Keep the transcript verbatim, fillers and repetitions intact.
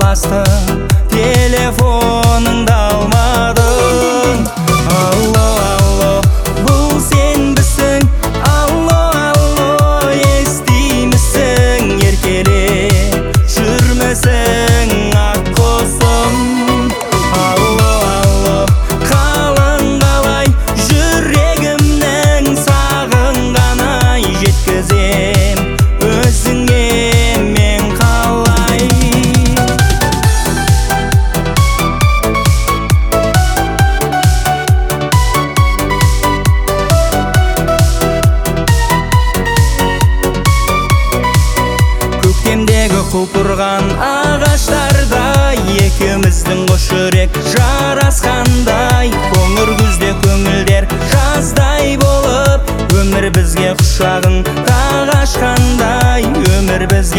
бастың, телефоныңды алмадың. Алло, алло, бұл сен бісің? Алло, алло, естимісің? Еркеле жүрмісің ақ құсым? Алло, алло, қалың қалай жүрегімнің сағынғанай жеткізем өзіңе мен қалай. Көктемдегі құлпырған ағаштардай екеуміздің қос жүрек жарасқандай, қоңыр күзде көңілдер жаздай болып, өмір бізге құшағын тағы ашқандай, өмір бізге